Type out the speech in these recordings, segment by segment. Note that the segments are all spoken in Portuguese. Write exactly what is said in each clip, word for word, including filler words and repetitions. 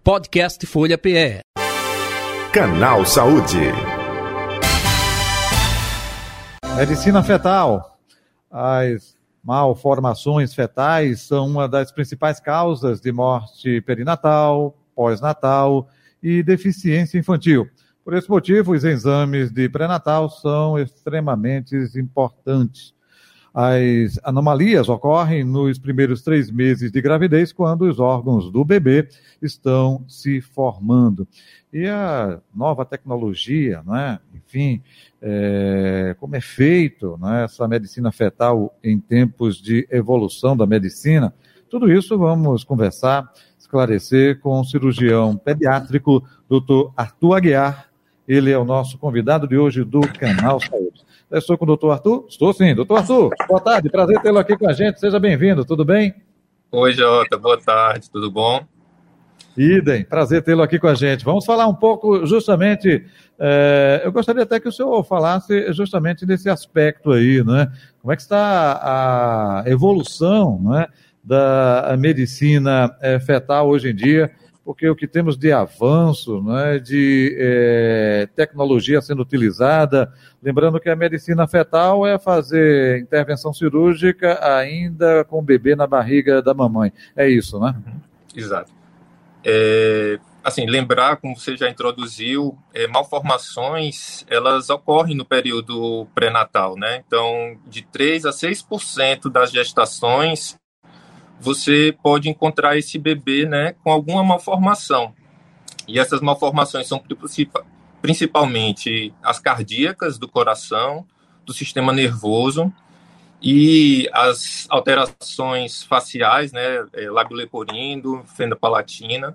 Podcast Folha P E. Canal Saúde. Medicina fetal. As malformações fetais são uma das principais causas de morte perinatal, pós-natal e deficiência infantil. Por esse motivo, os exames de pré-natal são extremamente importantes. As anomalias ocorrem nos primeiros três meses de gravidez, quando os órgãos do bebê estão se formando. E a nova tecnologia, né? Enfim, é, como é feito, né, essa medicina fetal em tempos de evolução da medicina, tudo isso vamos conversar, esclarecer com o cirurgião pediátrico, doutor Arthur Aguiar. Ele é o nosso convidado de hoje do Canal Saúde. Eu estou com o doutor Arthur? Estou sim. doutor Arthur, boa tarde, prazer tê-lo aqui com a gente. Seja bem-vindo, tudo bem? Oi, Jota, boa tarde, tudo bom? Idem, prazer tê-lo aqui com a gente. Vamos falar um pouco justamente, é, eu gostaria até que o senhor falasse justamente desse aspecto aí, né? Como é que está a evolução, né, da medicina é, fetal hoje em dia, porque o que temos de avanço, né, de é, tecnologia sendo utilizada, lembrando que a medicina fetal é fazer intervenção cirúrgica ainda com o bebê na barriga da mamãe. É isso, né? Exato. É, assim, lembrar, como você já introduziu, é, malformações, elas ocorrem no período pré-natal, né? Então, de três a seis por cento das gestações, você pode encontrar esse bebê, né, com alguma malformação. E essas malformações são principalmente as cardíacas do coração, do sistema nervoso, e as alterações faciais, né, lábio leporino, fenda palatina,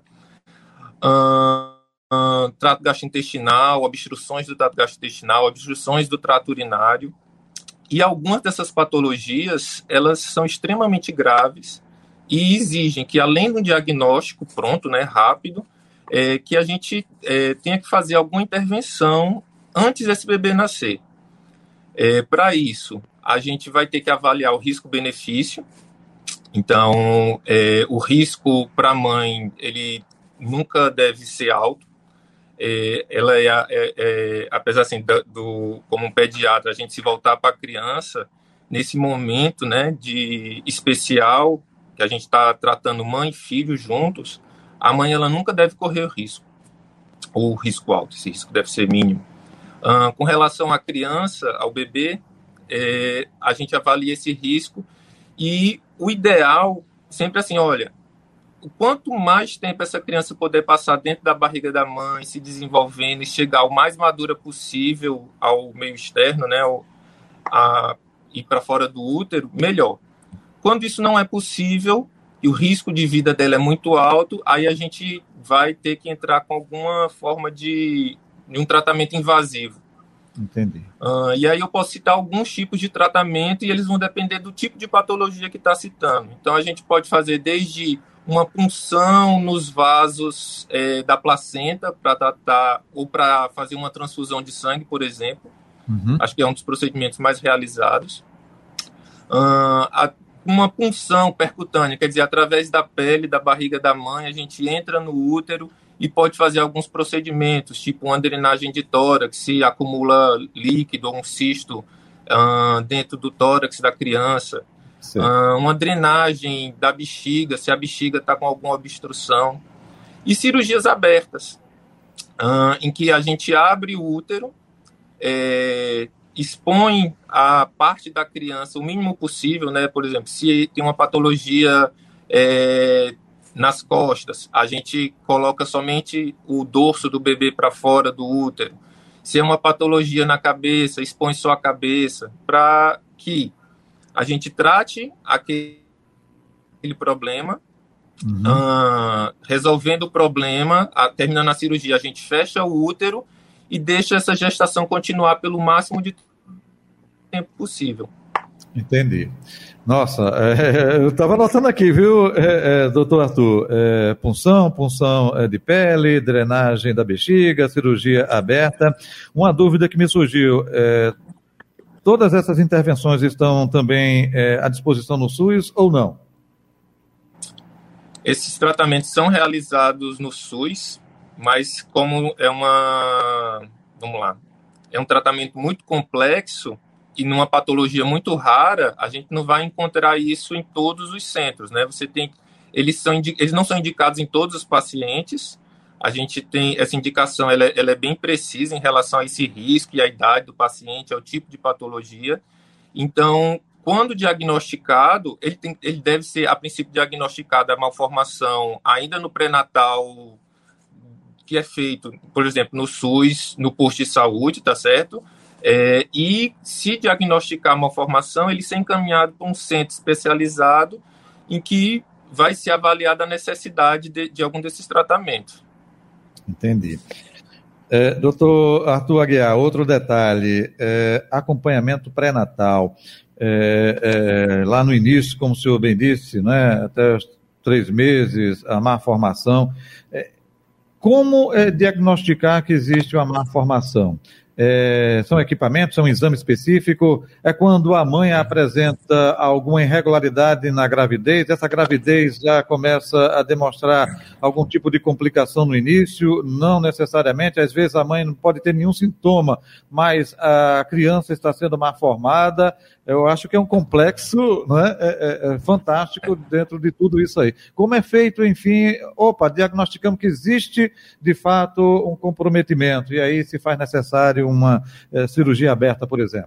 hum, hum, trato gastrointestinal, obstruções do trato gastrointestinal, obstruções do trato urinário. E algumas dessas patologias, elas são extremamente graves e exigem que, além do diagnóstico pronto, né, rápido, é, que a gente é, tenha que fazer alguma intervenção antes desse bebê nascer. É, para isso, a gente vai ter que avaliar o risco-benefício. Então, é, o risco para a mãe, ele nunca deve ser alto. É, ela é, é, é apesar assim, do, do, como um pediatra, a gente se voltar para a criança, nesse momento, né, de especial, que a gente está tratando mãe e filho juntos, a mãe ela nunca deve correr o risco, ou risco alto, esse risco deve ser mínimo. Uh, com relação à criança, ao bebê, é, a gente avalia esse risco e o ideal, sempre assim, olha, quanto mais tempo essa criança puder passar dentro da barriga da mãe, se desenvolvendo e chegar o mais madura possível ao meio externo, né, ao, a ir para fora do útero, melhor. Quando isso não é possível e o risco de vida dela é muito alto, aí a gente vai ter que entrar com alguma forma de, de um tratamento invasivo. Entendi. Uh, e aí eu posso citar alguns tipos de tratamento e eles vão depender do tipo de patologia que está citando. Então a gente pode fazer desde uma punção nos vasos é, da placenta para tratar ou para fazer uma transfusão de sangue, por exemplo. Uhum. Acho que é um dos procedimentos mais realizados. Uh, a, uma punção percutânea, quer dizer, através da pele, da barriga da mãe, a gente entra no útero e pode fazer alguns procedimentos, tipo uma drenagem de tórax, se acumula líquido ou um cisto uh, dentro do tórax da criança. Uh, uma drenagem da bexiga, se a bexiga está com alguma obstrução. E cirurgias abertas, uh, em que a gente abre o útero, é, expõe a parte da criança o mínimo possível, né? Por exemplo, se tem uma patologia é, nas costas, a gente coloca somente o dorso do bebê para fora do útero. Se é uma patologia na cabeça, expõe só a cabeça, para que a gente trate aquele problema, uhum. uh, resolvendo o problema, a, terminando a cirurgia, a gente fecha o útero e deixa essa gestação continuar pelo máximo de tempo possível. Entendi. Nossa, é, eu estava anotando aqui, viu, é, é, doutor Arthur? É, punção, punção de pele, drenagem da bexiga, cirurgia aberta. Uma dúvida que me surgiu, é, todas essas intervenções estão também é, à disposição no SUS ou não? Esses tratamentos são realizados no SUS, mas como é uma, vamos lá, é um tratamento muito complexo e numa patologia muito rara, a gente não vai encontrar isso em todos os centros, né? Você tem, eles são, eles não são indicados em todos os pacientes. A gente tem essa indicação, ela, ela é bem precisa em relação a esse risco e a idade do paciente, ao tipo de patologia. Então, quando diagnosticado, ele, tem, ele deve ser, a princípio, diagnosticado a malformação ainda no pré-natal, que é feito, por exemplo, no SUS, no posto de saúde, tá certo? É, e, se diagnosticar a malformação, ele ser encaminhado para um centro especializado em que vai ser avaliada a necessidade de, de algum desses tratamentos. Entendi. É, doutor Arthur Aguiar, outro detalhe, é, acompanhamento pré-natal. É, é, lá no início, como o senhor bem disse, né, até os três meses, a má formação. É, como é, diagnosticar que existe uma má formação? É, são equipamentos, são um exame específico? É quando a mãe apresenta alguma irregularidade na gravidez, essa gravidez já começa a demonstrar algum tipo de complicação no início? Não necessariamente, às vezes a mãe não pode ter nenhum sintoma, mas a criança está sendo mal formada. Eu acho que é um complexo, né, é, é, é fantástico dentro de tudo isso aí. Como é feito, enfim, opa, diagnosticamos que existe, de fato, um comprometimento, e aí se faz necessário uma é, cirurgia aberta, por exemplo.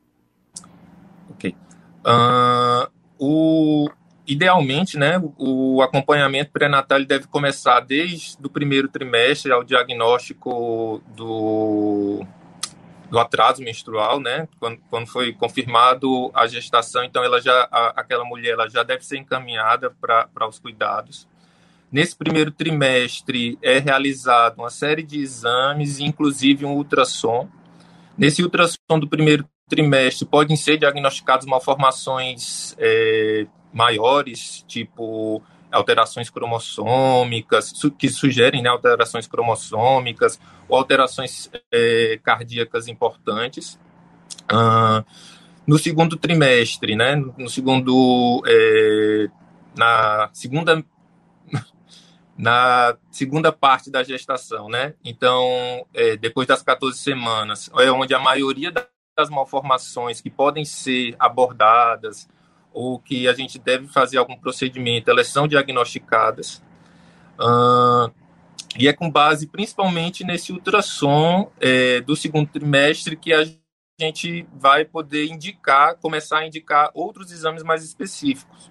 Ok. Uh, o, idealmente, né, o, o acompanhamento pré-natal ele deve começar desde o primeiro trimestre ao diagnóstico do... do atraso menstrual, né? Quando, quando foi confirmado a gestação, então ela já, a, aquela mulher ela já deve ser encaminhada para os cuidados. Nesse primeiro trimestre é realizada uma série de exames, inclusive um ultrassom. Nesse ultrassom do primeiro trimestre podem ser diagnosticadas malformações é, maiores, tipo alterações cromossômicas, que sugerem, né, alterações cromossômicas ou alterações é, cardíacas importantes. Uh, no segundo trimestre, né, no segundo, é, na segunda, na segunda parte da gestação, né, então, é, depois das catorze semanas, é onde a maioria das malformações que podem ser abordadas ou que a gente deve fazer algum procedimento, elas são diagnosticadas. Uh, e é com base principalmente nesse ultrassom é, do segundo trimestre que a gente vai poder indicar, começar a indicar outros exames mais específicos.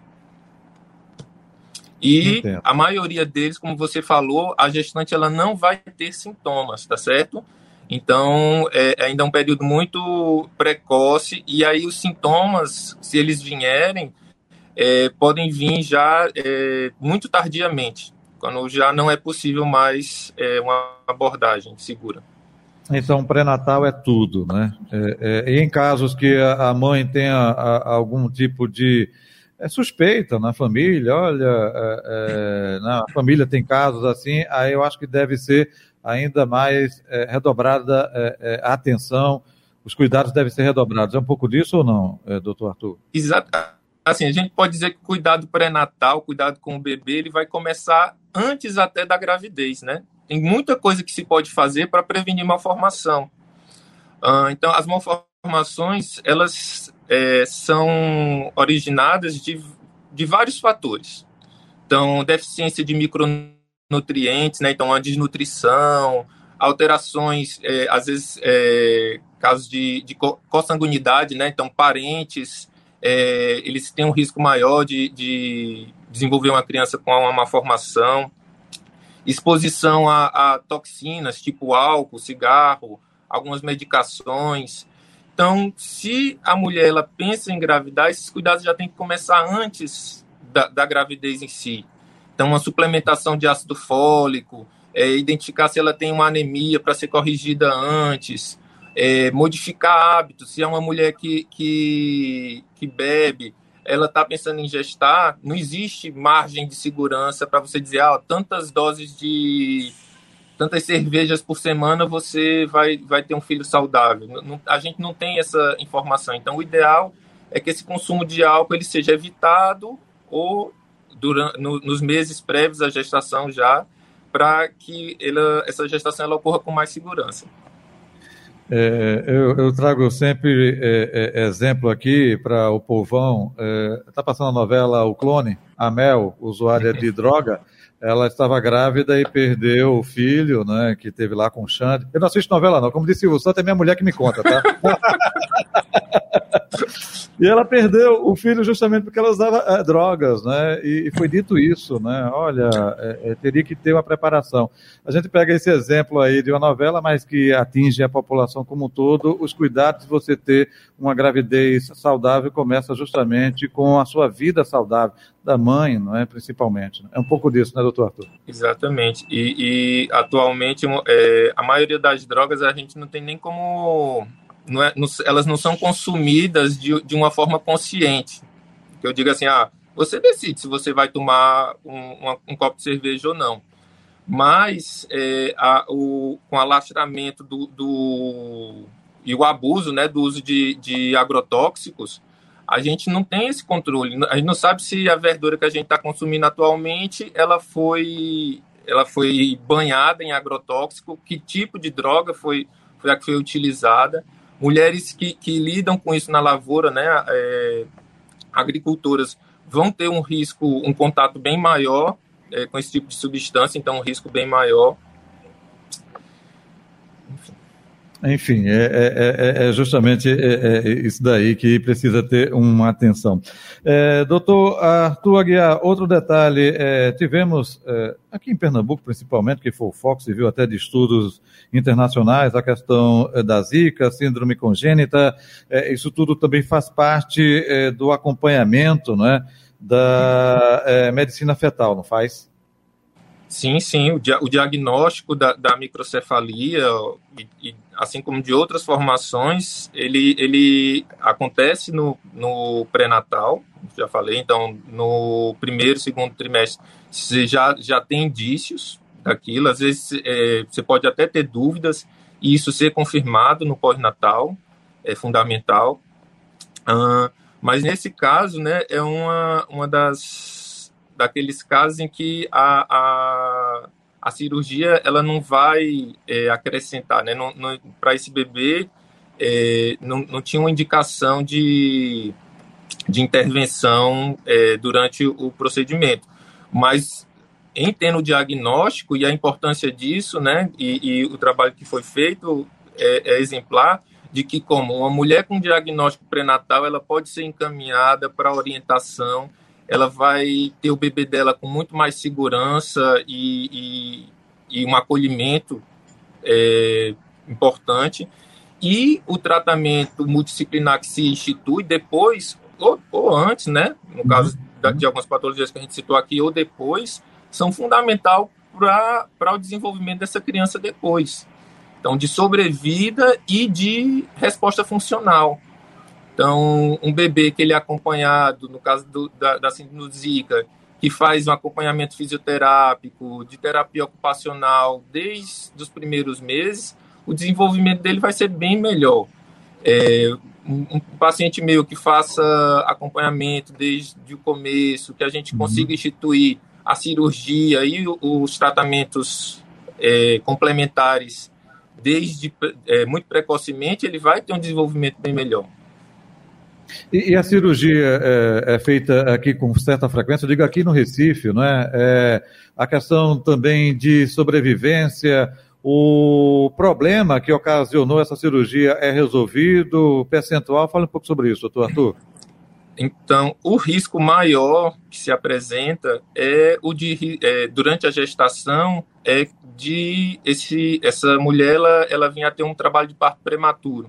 E Entendo. A maioria deles, como você falou, a gestante ela não vai ter sintomas, tá certo? Então, é ainda um período muito precoce, e aí os sintomas, se eles vierem, é, podem vir já é, muito tardiamente, quando já não é possível mais é, uma abordagem segura. Então, pré-natal é tudo, né? É, é, e em casos que a mãe tenha a, algum tipo de é, suspeita na família, olha, é, é, na família tem casos assim, aí eu acho que deve ser ainda mais é, redobrada é, é, a atenção, os cuidados devem ser redobrados. É um pouco disso ou não, é, doutor Arthur? Exato. Assim, a gente pode dizer que o cuidado pré-natal, cuidado com o bebê, ele vai começar antes até da gravidez, né? Tem muita coisa que se pode fazer para prevenir malformação. Uh, então, as malformações, elas é, são originadas de, de vários fatores. Então, deficiência de micronutrientes, né? Então, a desnutrição, alterações, é, às vezes, é, casos de, de consanguinidade, né? Então, parentes, é, eles têm um risco maior de, de desenvolver uma criança com uma malformação. Exposição a, a toxinas, tipo álcool, cigarro, algumas medicações. Então, se a mulher ela pensa em engravidar, esses cuidados já tem que começar antes da, da gravidez em si. Então, uma suplementação de ácido fólico, é, identificar se ela tem uma anemia para ser corrigida antes, é, modificar hábitos. Se é uma mulher que, que, que bebe, ela está pensando em gestar, não existe margem de segurança para você dizer, ah, tantas doses de... tantas cervejas por semana você vai, vai ter um filho saudável. Não, a gente não tem essa informação. Então, o ideal é que esse consumo de álcool ele seja evitado ou durante, no, nos meses prévios à gestação já, para que ela, essa gestação ela ocorra com mais segurança. É, eu, eu trago sempre é, é, exemplo aqui para o povão. Está é, passando a novela O Clone, a Mel, usuária de droga. Ela estava grávida e perdeu o filho, né, que teve lá com o Xande. Eu não assisto novela não, como disse o Santo, é minha mulher que me conta, tá? E ela perdeu o filho justamente porque ela usava é, drogas, né? E, e foi dito isso, né? Olha, é, é, teria que ter uma preparação. A gente pega esse exemplo aí de uma novela, mas que atinge a população como um todo. Os cuidados de você ter uma gravidez saudável começa justamente com a sua vida saudável, da mãe, não é? Principalmente. É um pouco disso, né, doutor Arthur? Exatamente. E, e atualmente, é, a maioria das drogas a gente não tem nem como... Não é, não, elas não são consumidas de, de uma forma consciente. Eu digo assim, ah, você decide se você vai tomar um, uma, um copo de cerveja ou não. Mas é, a, o, com o alastramento do, do, e o abuso, né, do uso de, de agrotóxicos, a gente não tem esse controle. A gente não sabe se a verdura que a gente está consumindo atualmente ela foi, ela foi banhada em agrotóxico, que tipo de droga foi, foi a que foi utilizada. Mulheres que, que lidam com isso na lavoura, né, é, agricultoras, vão ter um risco, um contato bem maior é, com esse tipo de substância, então um risco bem maior. Enfim, Enfim é, é, é justamente é, é isso daí que precisa ter uma atenção. É, doutor Arthur Aguiar, outro detalhe, é, tivemos é, aqui em Pernambuco, principalmente, que foi o foco, se viu até de estudos internacionais, a questão da Zika, síndrome congênita, é, isso tudo também faz parte é, do acompanhamento, né, da é, medicina fetal, não faz? Sim, sim, o, dia, o diagnóstico da, da microcefalia, e, e, assim como de outras formações, ele, ele acontece no, no pré-natal, já falei, então no primeiro, segundo trimestre, você já, já tem indícios daquilo, às vezes é, você pode até ter dúvidas, e isso ser confirmado no pós-natal é fundamental, uh, mas nesse caso, né, é uma, uma das daqueles casos em que a, a, a cirurgia ela não vai é, acrescentar, né? Para esse bebê é, não, não tinha uma indicação de, de intervenção é, durante o procedimento, mas em tendo o diagnóstico e a importância disso, né, e, e o trabalho que foi feito é, é exemplar de que como uma mulher com diagnóstico pré-natal ela pode ser encaminhada para orientação, ela vai ter o bebê dela com muito mais segurança e, e, e um acolhimento é, importante. E o tratamento multidisciplinar que se institui depois, ou, ou antes, né? No caso de, de algumas patologias que a gente citou aqui, ou depois, são fundamentais para o desenvolvimento dessa criança depois. Então, de sobrevida e de resposta funcional. Então, um bebê que ele é acompanhado, no caso do, da, da síndrome Zika, que faz um acompanhamento fisioterápico, de terapia ocupacional desde os primeiros meses, o desenvolvimento dele vai ser bem melhor. É, um, um paciente meu que faça acompanhamento desde o começo, que a gente consiga instituir a cirurgia e os tratamentos é, complementares desde é, muito precocemente, ele vai ter um desenvolvimento bem melhor. E, e a cirurgia é, é feita aqui com certa frequência, eu digo aqui no Recife, não é? É, a questão também de sobrevivência, o problema que ocasionou essa cirurgia é resolvido, percentual, fala um pouco sobre isso, doutor Arthur. Então, o risco maior que se apresenta é o de, é, durante a gestação, é de esse, essa mulher, ela, ela vinha a ter um trabalho de parto prematuro.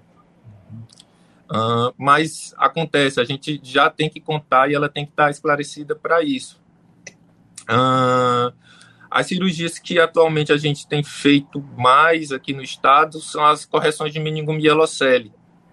Uh, mas acontece, a gente já tem que contar e ela tem que estar esclarecida para isso. Uh, as cirurgias que atualmente a gente tem feito mais aqui no estado são as correções de meningomielocele,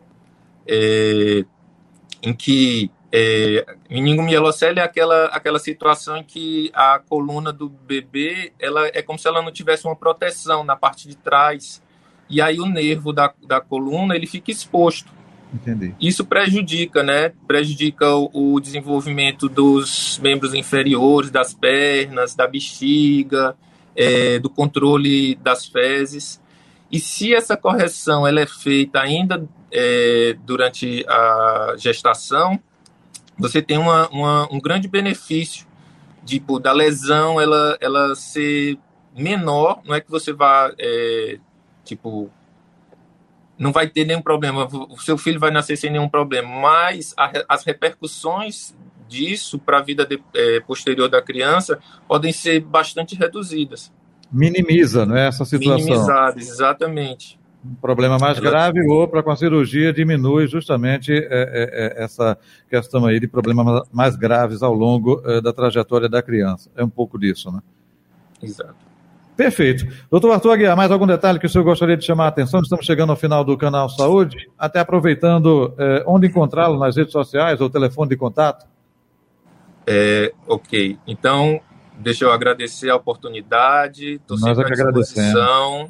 é, em que é, meningomielocele é aquela, aquela situação em que a coluna do bebê ela é como se ela não tivesse uma proteção na parte de trás, e aí o nervo da, da coluna ele fica exposto. Entendi. Isso prejudica, né? Prejudica o, o desenvolvimento dos membros inferiores, das pernas, da bexiga, é, do controle das fezes. E se essa correção ela é feita ainda é, durante a gestação, você tem uma, uma, um grande benefício tipo, da lesão ela, ela ser menor. Não é que você vá, é, tipo, não vai ter nenhum problema, o seu filho vai nascer sem nenhum problema, mas a, as repercussões disso para a vida de, é, posterior da criança podem ser bastante reduzidas. Minimiza, não é, essa situação? Minimizadas, exatamente. Um problema mais Ela... grave, ou para com a cirurgia diminui justamente é, é, é, essa questão aí de problemas mais graves ao longo é, da trajetória da criança. É um pouco disso, né? Exato. Perfeito. Doutor Arthur Aguiar, mais algum detalhe que o senhor gostaria de chamar a atenção? Estamos chegando ao final do Canal Saúde, até aproveitando, é, onde encontrá-lo nas redes sociais ou telefone de contato? É, ok, então deixa eu agradecer a oportunidade, estou sempre à disposição.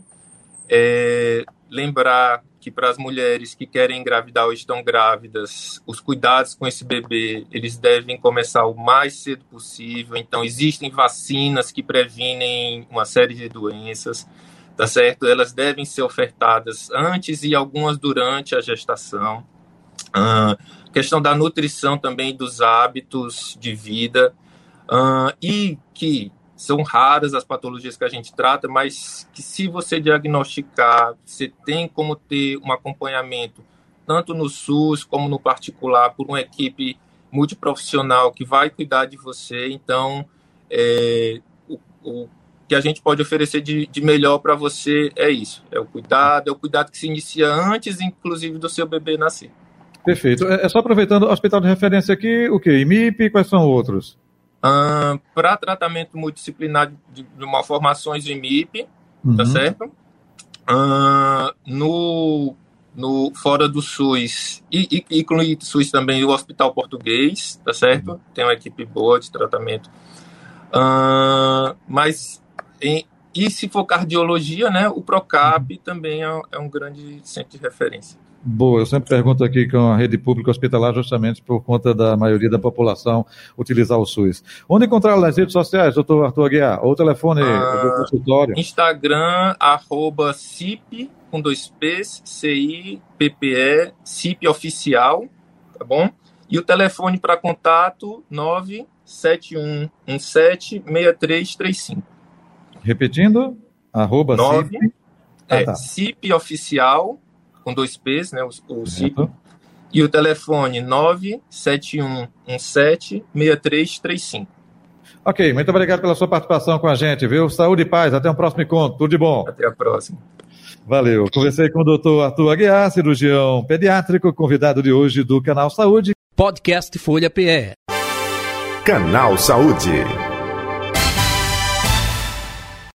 É, lembrar que para as mulheres que querem engravidar ou estão grávidas, os cuidados com esse bebê, eles devem começar o mais cedo possível. Então, existem vacinas que previnem uma série de doenças, tá certo? Elas devem ser ofertadas antes e algumas durante a gestação. Ah, questão da nutrição também, dos hábitos de vida, ah, e que são raras as patologias que a gente trata, mas que se você diagnosticar, você tem como ter um acompanhamento, tanto no SUS como no particular, por uma equipe multiprofissional que vai cuidar de você. Então, é, o, o que a gente pode oferecer de, de melhor para você é isso, é o cuidado, é o cuidado que se inicia antes, inclusive, do seu bebê nascer. Perfeito. É só aproveitando, o hospital de referência aqui, o quê? I M I P, quais são outros? Uh, para tratamento multidisciplinar de, de malformações de I M I P, uhum. Tá certo? Uh, no, no, fora do SUS, e, e inclui SUS também o Hospital Português, tá certo? Uhum. Tem uma equipe boa de tratamento. Uh, mas, em, e se for cardiologia, né, o Procap uhum. também é, é um grande centro de referência. Boa, eu sempre pergunto aqui com a rede pública hospitalar justamente por conta da maioria da população utilizar o SUS. Onde encontrá-lo nas redes sociais, doutor Arthur Aguiar? Ou o telefone ah, do consultório? Instagram, arroba CIP, com dois P's, C I P P E, CIP Oficial, tá bom? E o telefone para contato, nove sete um um sete seis três três cinco. Repetindo, arroba nove, CIP. É, ah, tá. CIP Oficial, com dois P's, né, o, o CIP, e o telefone nove sete um um sete seis três três cinco. Ok, muito obrigado pela sua participação com a gente, viu? Saúde e paz, até um próximo encontro, tudo de bom. Até a próxima. Valeu, conversei com o doutor Arthur Aguiar, cirurgião pediátrico, convidado de hoje do Canal Saúde. Podcast Folha P E. Canal Saúde.